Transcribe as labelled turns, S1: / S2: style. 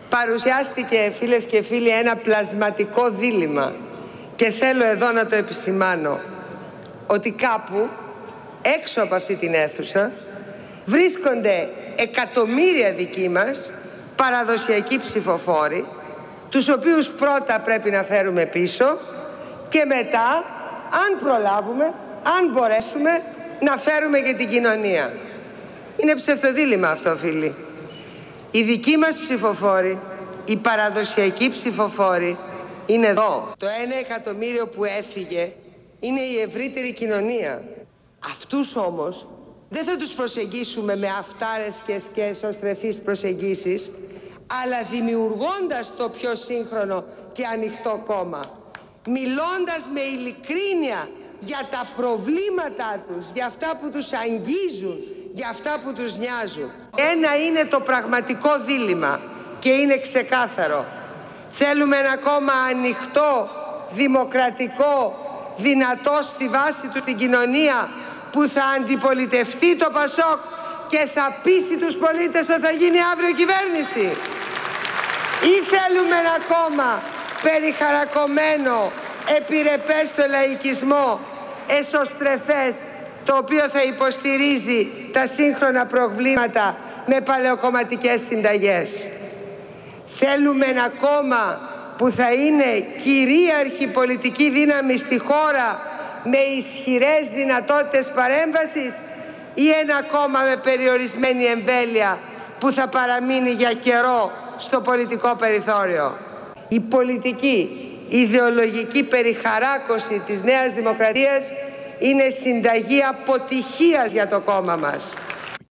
S1: Παρουσιάστηκε, φίλες και φίλοι, ένα πλασματικό δίλημμα και θέλω εδώ να το επισημάνω ότι κάπου έξω από αυτή την αίθουσα βρίσκονται εκατομμύρια δικοί μας παραδοσιακοί ψηφοφόροι, τους οποίους πρώτα πρέπει να φέρουμε πίσω και μετά, αν προλάβουμε, αν μπορέσουμε, να φέρουμε και την κοινωνία. Είναι ψευτοδίλημμα αυτό, φίλοι. Οι δικοί μας ψηφοφόροι, οι παραδοσιακοί ψηφοφόροι είναι εδώ. Το 1 εκατομμύριο που έφυγε είναι η ευρύτερη κοινωνία. Αυτούς όμως δεν θα τους προσεγγίσουμε με αυτάρες και εσωστρεφείς προσεγγίσεις, αλλά δημιουργώντας το πιο σύγχρονο και ανοιχτό κόμμα. Μιλώντας με ειλικρίνεια για τα προβλήματά τους, για αυτά που τους αγγίζουν, για αυτά που τους νοιάζουν. Ένα είναι το πραγματικό δίλημμα και είναι ξεκάθαρο. Θέλουμε ένα κόμμα ανοιχτό, δημοκρατικό, δυνατό στη βάση του στην κοινωνία, που θα αντιπολιτευτεί το Πασόκ και θα πείσει τους πολίτες ότι θα γίνει αύριο κυβέρνηση. Ή θέλουμε ένα κόμμα περιχαρακωμένο, επιρρεπές στο λαϊκισμό, εσωστρεφές, το οποίο θα υποστηρίζει τα σύγχρονα προβλήματα με παλαιοκομματικές συνταγές. Θέλουμε ένα κόμμα που θα είναι κυρίαρχη πολιτική δύναμη στη χώρα με ισχυρές δυνατότητες παρέμβασης, ή ένα κόμμα με περιορισμένη εμβέλεια που θα παραμείνει για καιρό στο πολιτικό περιθώριο. Η πολιτική ιδεολογική περιχαράκωση της Νέας Δημοκρατίας είναι συνταγή αποτυχίας για το κόμμα μας.